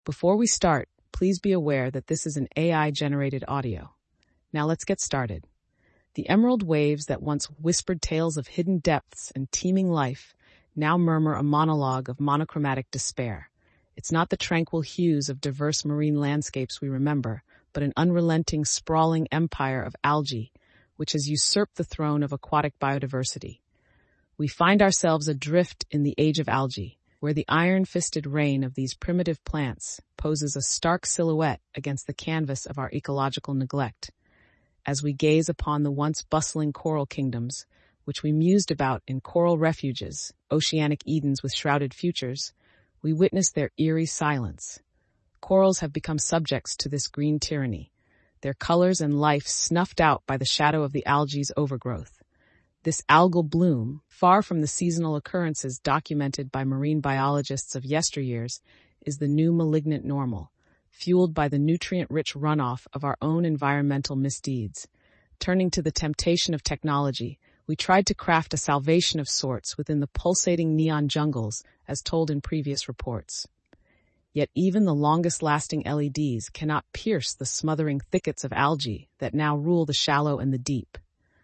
Before we start, please be aware that this is an AI-generated audio. Now let's get started. The emerald waves that once whispered tales of hidden depths and teeming life now murmur a monologue of monochromatic despair. It's not the tranquil hues of diverse marine landscapes we remember, but an unrelenting, sprawling empire of algae, which has usurped the throne of aquatic biodiversity. We find ourselves adrift in the age of algae, where the iron-fisted reign of these primitive plants poses a stark silhouette against the canvas of our ecological neglect. As we gaze upon the once bustling coral kingdoms, which we mused about in coral refuges, oceanic Edens with shrouded futures, we witness their eerie silence. Corals have become subjects to this green tyranny, their colors and life snuffed out by the shadow of the algae's overgrowth. This algal bloom, far from the seasonal occurrences documented by marine biologists of yesteryears, is the new malignant normal, fueled by the nutrient-rich runoff of our own environmental misdeeds. Turning to the temptation of technology, we tried to craft a salvation of sorts within the pulsating neon jungles, as told in previous reports. Yet even the longest-lasting LEDs cannot pierce the smothering thickets of algae that now rule the shallow and the deep.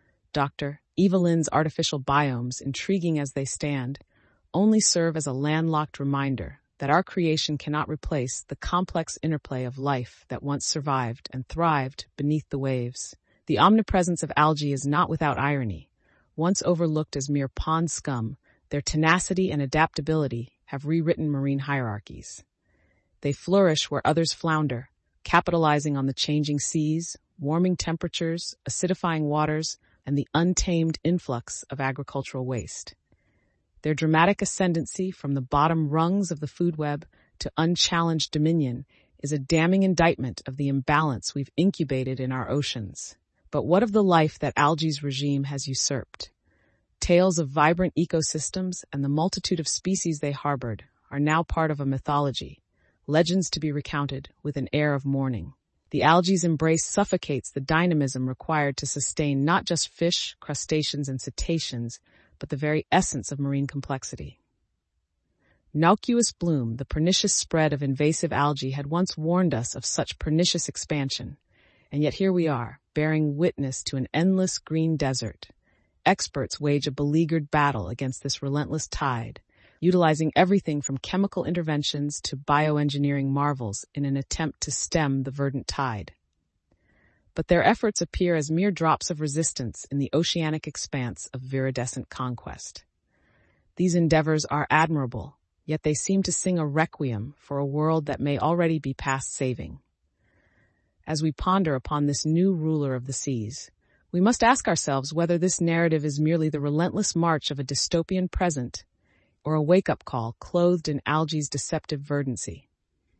Dr. Evelyn's artificial biomes, intriguing as they stand, only serve as a landlocked reminder that our creation cannot replace the complex interplay of life that once survived and thrived beneath the waves. The omnipresence of algae is not without irony. Once overlooked as mere pond scum, their tenacity and adaptability have rewritten marine hierarchies. They flourish where others flounder, capitalizing on the changing seas, warming temperatures, acidifying waters, and the untamed influx of agricultural waste. Their dramatic ascendancy from the bottom rungs of the food web to unchallenged dominion is a damning indictment of the imbalance we've incubated in our oceans. But what of the life that algae's regime has usurped? Tales of vibrant ecosystems and the multitude of species they harbored are now part of a mythology, legends to be recounted with an air of mourning. The algae's embrace suffocates the dynamism required to sustain not just fish, crustaceans, and cetaceans, but the very essence of marine complexity. Naucuous bloom, the pernicious spread of invasive algae, had once warned us of such pernicious expansion, and yet here we are, bearing witness to an endless green desert. Experts wage a beleaguered battle against this relentless tide, utilizing everything from chemical interventions to bioengineering marvels in an attempt to stem the verdant tide. But their efforts appear as mere drops of resistance in the oceanic expanse of viridescent conquest. These endeavors are admirable, yet they seem to sing a requiem for a world that may already be past saving. As we ponder upon this new ruler of the seas, we must ask ourselves whether this narrative is merely the relentless march of a dystopian present or a wake-up call clothed in algae's deceptive verdancy.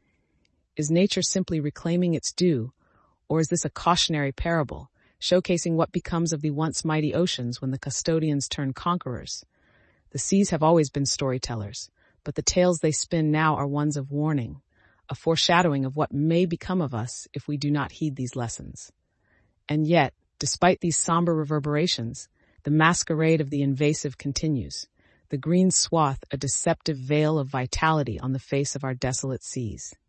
Is nature simply reclaiming its due, or is this a cautionary parable, showcasing what becomes of the once mighty oceans when the custodians turn conquerors? The seas have always been storytellers, but the tales they spin now are ones of warning, a foreshadowing of what may become of us if we do not heed these lessons. And yet, despite these somber reverberations, the masquerade of the invasive continues. The green swath, a deceptive veil of vitality on the face of our desolate seas.